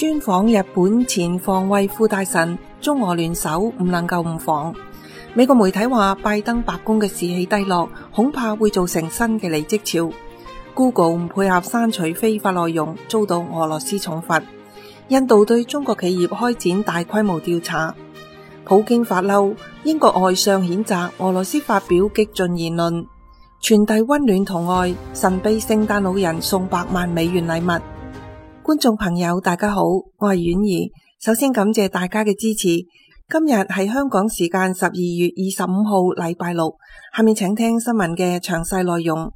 專訪日本前防衛副大臣，中俄聯手唔能夠唔防。美國媒體話拜登白宮嘅士氣低落，恐怕會造成新嘅離職潮。Google 唔配合刪除非法內容，遭到俄羅斯重罰。印度對中國企業開展大規模調查。普京發嬲，英國外相譴責俄羅斯發表激進言論。傳遞溫暖同愛，神秘聖誕老人送100萬美元禮物。觀眾朋友大家好，我係婉兒。首先感謝大家嘅支持。今日係香港時間12月25號禮拜六，下面請聽新聞嘅詳細內容。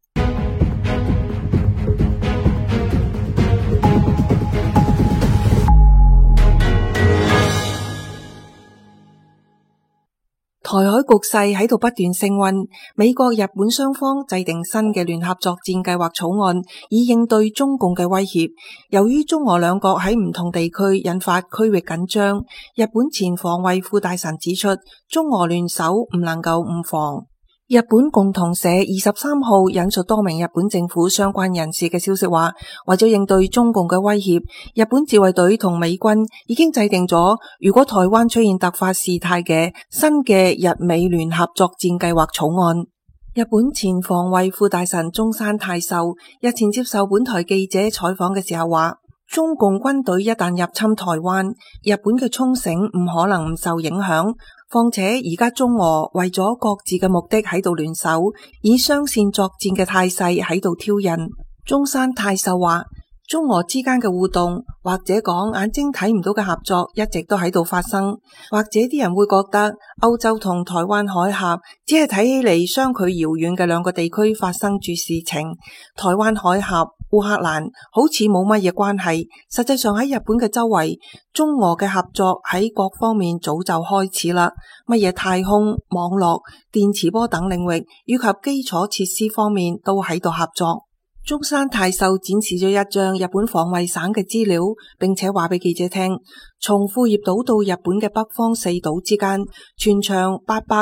台海局勢喺度不斷升溫，美國、日本雙方制定新嘅聯合作戰計劃草案，以應對中共嘅威脅。由於中俄兩國喺唔同地區引發區域緊張，日本前防衛副大臣指出，中俄聯手唔能夠唔防。日本共同社23號引述多名日本政府相關人士嘅消息話，為咗應對中共嘅威脅，日本自衛隊同美軍已經制定咗如果台灣出現突發事態嘅新嘅日美聯合作戰計劃草案。日本前防衛副大臣中山泰秀日前接受本台記者採訪嘅時候話，中共軍隊一旦入侵台灣，日本嘅沖繩唔可能唔受影響。況且而家中俄為咗各自嘅目的喺度聯手，以雙線作戰嘅態勢喺度挑釁。中山泰秀話，中俄之間嘅互動，或者講眼睛睇唔到嘅合作，一直都喺度發生。或者啲人會覺得歐洲同台灣海峽只係睇起嚟相距遙遠嘅兩個地區發生住事情，台灣海峽、烏克蘭好似冇乜嘢關係。實際上喺日本嘅周圍，中俄嘅合作喺各方面早就開始啦。乜嘢太空、網絡、電磁波等領域以及基礎設施方面都喺度合作。中山泰秀展示咗一張日本防衛省嘅資料，並且話俾記者聽，從庫頁島到日本嘅北方四島之間，全長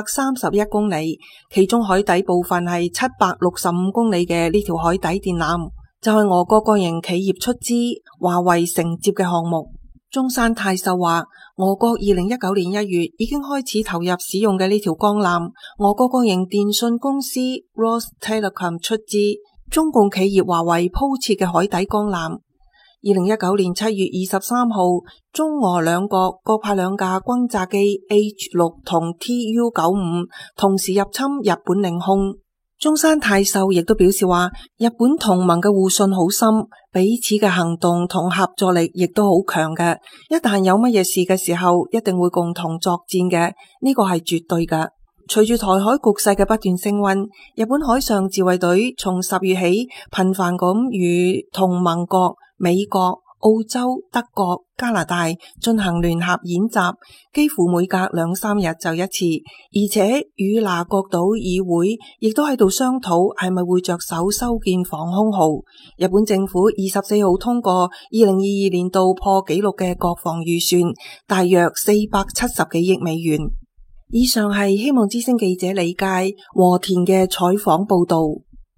831公里，其中海底部分係765公里嘅呢條海底電纜，就係俄國國營企業出資，華為承接嘅項目。中山泰秀話，俄國2019年1月已經開始投入使用嘅呢條光纜，俄國國營電信公司 Rostelecom 出資，中共企業華為鋪設嘅海底光纜。2019年7月23號，中俄兩國各派2架轟炸機 H6 同 Tu-95 同時入侵日本領空。中山泰秀亦都表示話，日本同盟嘅互信好深，彼此嘅行動同合作力亦都好強嘅。一旦有乜嘢事嘅時候，一定會共同作戰嘅，呢個係絕對嘅。隨住台海局勢嘅不斷升溫，日本海上自衛隊從10月起頻繁咁與同盟國美國、澳洲、德國、加拿大進行聯合演習，幾乎每隔2-3日就一次，而且與那國島議會亦都喺度商討係咪會着手修建防空壕。日本政府24號通過2022年度破紀錄嘅國防預算，大約470幾億美元。以上係希望之聲記者李佳和田嘅採訪報道。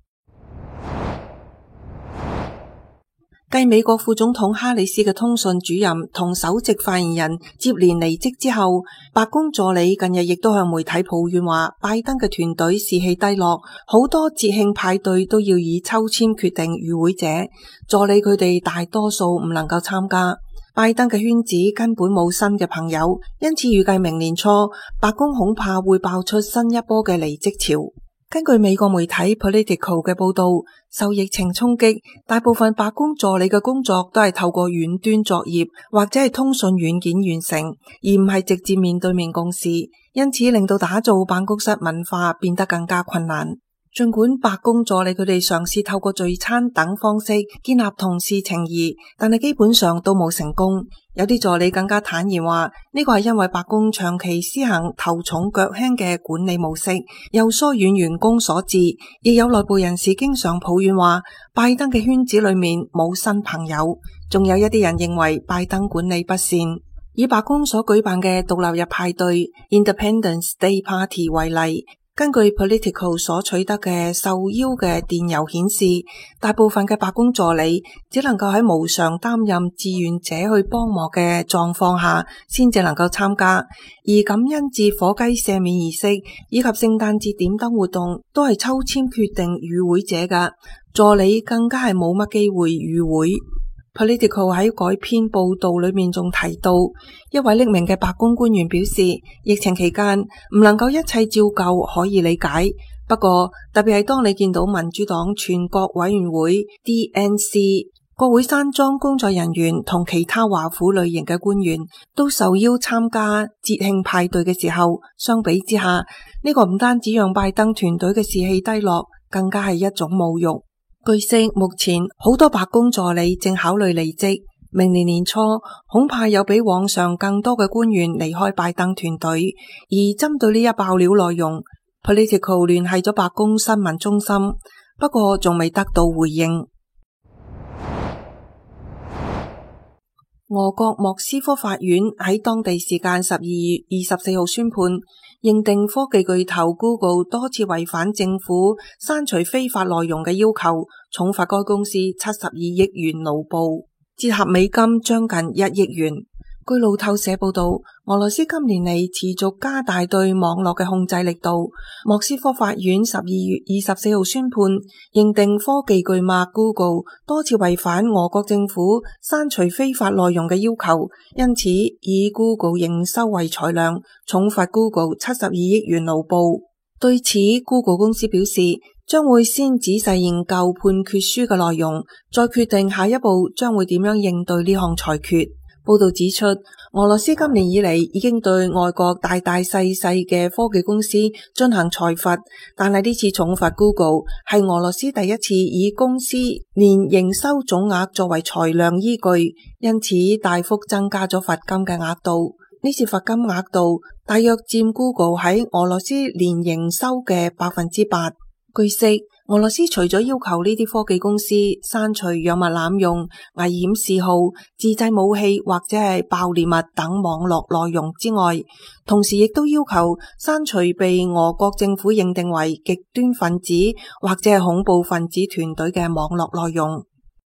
繼美國副總統哈里斯嘅通訊主任同首席發言人接連離職之後，白宮助理近日亦都向媒體抱怨話，拜登嘅團隊士氣低落，好多節慶派對都要以抽籤決定與會者，助理佢哋大多數唔能夠參加。拜登嘅圈子根本冇新嘅朋友，因此預計明年初白宮恐怕會爆出新一波嘅離職潮。根據美國媒體 Politico 嘅報道，受疫情衝擊，大部分白宮助理嘅工作都係透過遠端作業或者係通訊軟件完成，而唔係直接面對面共事，因此令到打造辦公室文化變得更加困難。儘管白宮助理佢哋嘗試透過聚餐等方式建立同事情誼，但係基本上都冇成功。有啲助理更加坦言話，呢個係因為白宮長期施行頭重腳輕嘅管理模式，又疏遠員工所致。亦有內部人士經常抱怨話，拜登嘅圈子裏面冇新朋友。仲有一啲人認為拜登管理不善。以白宮所舉辦嘅獨立日派對 Independence Day Party 為例， 根據 Politico 所取得嘅受邀嘅電郵顯示，大部分嘅白宮助理只能夠喺無償擔任志願者去幫忙嘅狀況下，先至能夠參加。而感恩節火雞赦免儀式以及聖誕節點燈活動都係抽籤決定與會者㗎，助理更加係冇乜機會與會。Politico 喺改篇報道裏面仲提到，一位匿名嘅白宮官員表示，疫情期間唔能夠一切照舊可以理解，不過特別係當你見到民主黨全國委員會 DNC、國會山莊工作人員同其他華府類型嘅官員都受邀參加節慶派對嘅時候，相比之下，呢個唔單止讓拜登團隊嘅士氣低落，更加係一種侮辱。據悉，目前好多白宮助理正考慮離職，明年年初恐怕有比往常更多嘅官員離開拜登團隊。而針對呢一爆料內容，Politico 聯繫咗白宮新聞中心，不過仲未得到回應。俄國莫斯科法院喺當地時間12月24號宣判，認定科技巨頭 Google 多次違反政府刪除非法內容嘅要求，重罰該公司72億元盧布，折合美金將近1億元。據路透社報道，俄羅斯今年嚟持續加大對網絡嘅控制力度。莫斯科法院12月24號宣判，認定科技巨擘 Google 多次違反俄國政府刪除非法內容嘅要求，因此以 Google 營收為裁量，重罰 Google 72億元盧布。對此 ，Google 公司表示將會先仔細研究判決書嘅內容，再決定下一步將會點樣應對呢項裁決。報道指出，俄羅斯今年以嚟已經對外國大大細細嘅科技公司進行裁罰，但係呢次重罰 Google 係俄羅斯第一次以公司年營收總額作為裁量依據，因此大幅增加咗罰金嘅額度。呢次罰金額度大約佔 Google 喺俄羅斯年營收嘅8%。據悉，俄羅斯除咗要求呢啲科技公司刪除藥物濫用、危險嗜好、自製武器或者係爆裂物等網絡內容之外，同時亦都要求刪除被俄國政府認定為極端分子或者係恐怖分子團隊嘅網絡內容。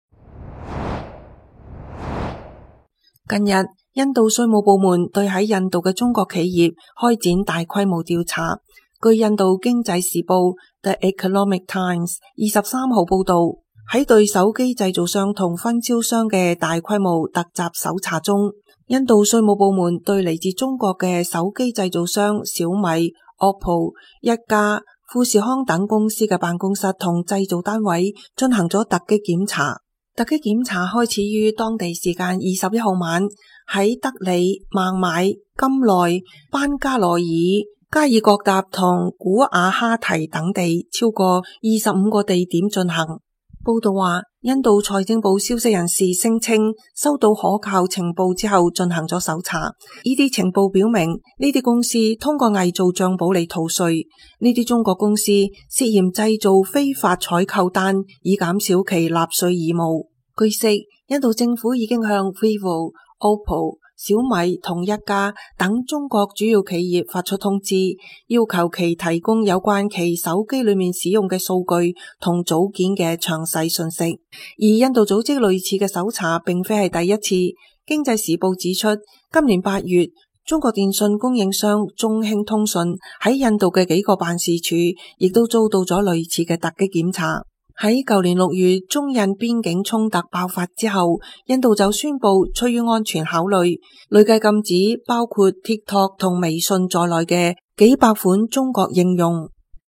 近日，印度稅務部門對喺印度嘅中國企業開展大規模調查。據印度經濟時報 The Economic Times 23號報道，喺對手機製造商同分銷商嘅大規模突襲搜查中，印度稅務部門對嚟自中國嘅手機製造商小米、OPPO、一加、富士康等公司嘅辦公室同製造單位進行咗突擊檢查。突擊檢查開始於當地時間21號晚，喺德里、孟買、金奈、班加羅爾、加爾各答同古瓦哈提等地超過25個地點進行。報道話，印度財政部消息人士聲稱收到可靠情報之後進行咗搜查。呢啲情報表明，呢啲公司通過偽造賬簿嚟逃稅。呢啲中國公司涉嫌製造非法採購單，以減少其納稅義務。據悉，印度政府已經向 Vivo、OPPO、小米同一加等中國主要企業發出通知，要求其提供有關其手機裏面使用嘅數據同組件嘅詳細信息。而印度組織類似嘅搜查並非係第一次。經濟時報指出，今年8月，中國電信供應商中興通訊喺印度嘅幾個辦事處亦都遭到咗類似嘅突擊檢查。喺舊年6月，中印邊境衝突爆發之後，印度就宣布出於安全考慮，累計禁止包括 TikTok 同微信在內嘅幾百款中國應用。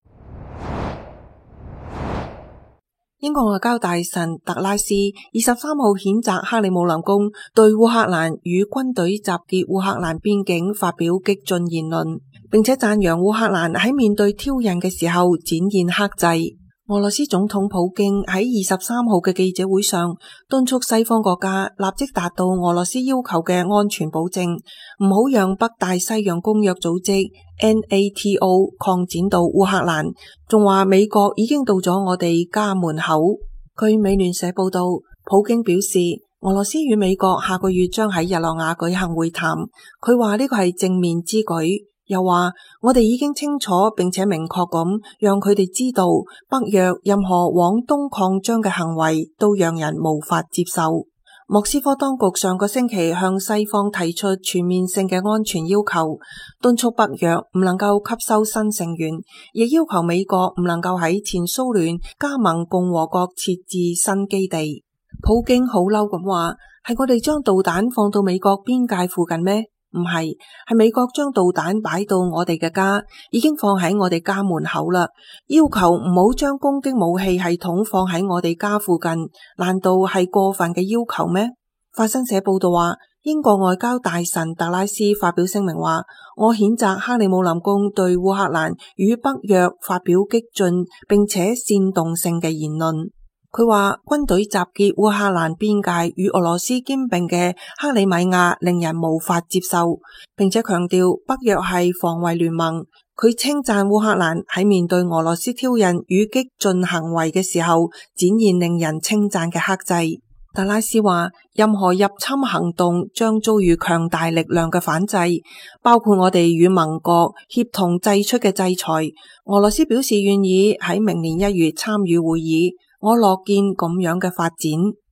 英國外交大臣特拉斯23號譴責克里姆林宮對烏克蘭與軍隊集結烏克蘭邊境發表激進言論，並且讚揚烏克蘭喺面對挑釁嘅時候展現克制。俄羅斯總統普京喺23號嘅記者會上敦促西方國家立即達到俄羅斯要求嘅安全保證，唔好讓北大西洋公約組織 NATO 擴展到烏克蘭，仲話美國已經到咗我哋家門口。據美聯社報道，普京表示俄羅斯與美國下個月將喺日內瓦舉行會談，佢話呢個係正面之舉。 又話我哋已經清楚並且明確咁讓佢哋知道，北約任何往東擴張嘅行為都讓人無法接受。莫斯科當局上個星期向西方提出全面性嘅安全要求，敦促北約唔能夠吸收新成員，亦要求美國唔能夠喺前蘇聯加盟共和國設置新基地。普京好嬲咁話：係我哋將導彈放到美國邊界附近咩？唔係，係美國將導彈擺到我哋嘅家，已經放喺我哋家門口啦。要求唔好將攻擊武器系統放喺我哋家附近，難道係過分嘅要求咩？法新社報道話，英國外交大臣特拉斯發表聲明話：我譴責克里姆林宮對烏克蘭與北約發表激進並且煽動性嘅言論。佢話軍隊集結烏克蘭邊界與俄羅斯兼併嘅克里米亞令人無法接受，並且強調北約係防衛聯盟。佢稱讚烏克蘭喺面對俄羅斯挑釁與激進行為嘅時候，展現令人稱讚嘅克制。特拉斯話，任何入侵行動將遭遇強大力量嘅反制，包括我哋與盟國協同祭出嘅制裁。俄羅斯表示願意喺明年1月參與會議。我樂見咁樣嘅發展。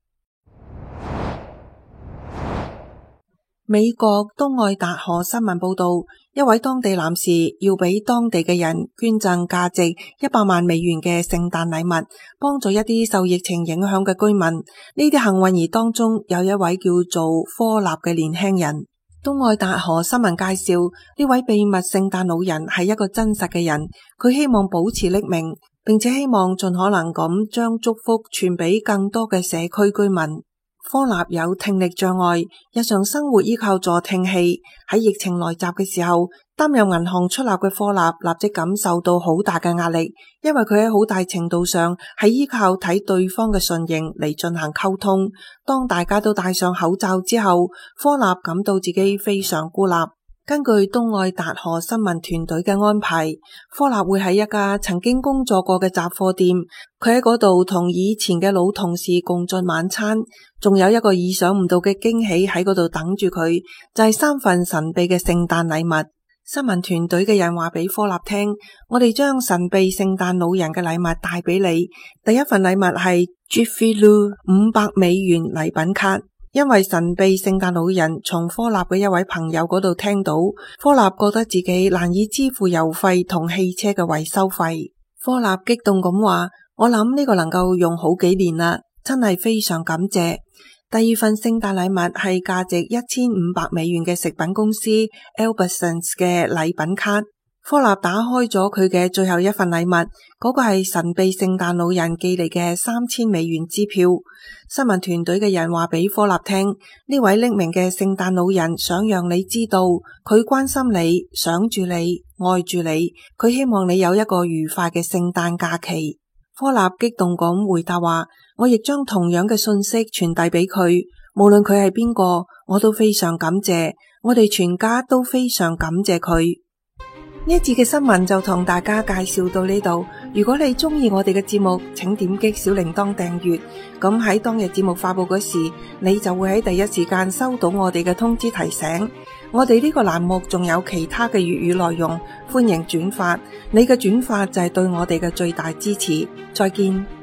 美國東愛達荷新聞報道，一位當地男士要俾當地嘅人捐贈價值100萬美元嘅聖誕禮物，幫助一啲受疫情影響嘅居民。呢啲幸運兒當中有一位叫做科納嘅年輕人。東愛達荷新聞介紹，呢位秘密聖誕老人係一個真實嘅人，佢希望保持匿名，並且希望盡可能咁將祝福傳俾更多嘅社區居民。科納有聽力障礙，日常生活依靠助聽器。喺疫情來襲嘅時候，擔任銀行出納嘅科納立即感受到好大嘅壓力，因為佢喺好大程度上係依靠睇對方嘅唇形嚟進行溝通。當大家都戴上口罩之後，科納感到自己非常孤立。根據東愛達荷新聞團隊嘅安排，科納會喺一家曾經工作過嘅雜貨店，佢喺嗰度同以前嘅老同事共進晚餐，仲有一個意想唔到嘅驚喜喺嗰度等住佢，就係3份神秘嘅聖誕禮物。新聞團隊嘅人話俾科納聽，我哋將神秘聖誕老人嘅禮物帶俾你。第一份禮物係 Jiffy Lube 500美元禮品卡。因為神秘聖誕老人從科納嘅一位朋友嗰度聽到，科納覺得自己難以支付郵費同汽車嘅維修費。科納激動咁話：我諗呢個能夠用好幾年啦，真係非常感謝。第二份聖誕禮物係價值1500美元嘅食品公司 Albertsons 嘅禮品卡。科納打開咗佢嘅最後一份禮物，嗰個係神秘聖誕老人寄嚟嘅3000美元支票。新聞團隊嘅人話俾科納聽，呢位匿名嘅聖誕老人想讓你知道，佢關心你，想住你，愛住你，佢希望你有一個愉快嘅聖誕假期。科納激動咁回答話：我亦將同樣嘅信息傳遞俾佢，無論佢係邊個，我都非常感謝，我哋全家都非常感謝佢。呢一節嘅新聞就同大家介紹到呢度。如果你中意我哋嘅節目，請點擊小鈴鐺訂閱。咁喺當日節目發佈嗰時，你就會喺第一時間收到我哋嘅通知提醒。我哋呢個欄目仲有其他嘅粵語內容，歡迎轉發。你嘅轉發就係對我哋嘅最大支持。再見。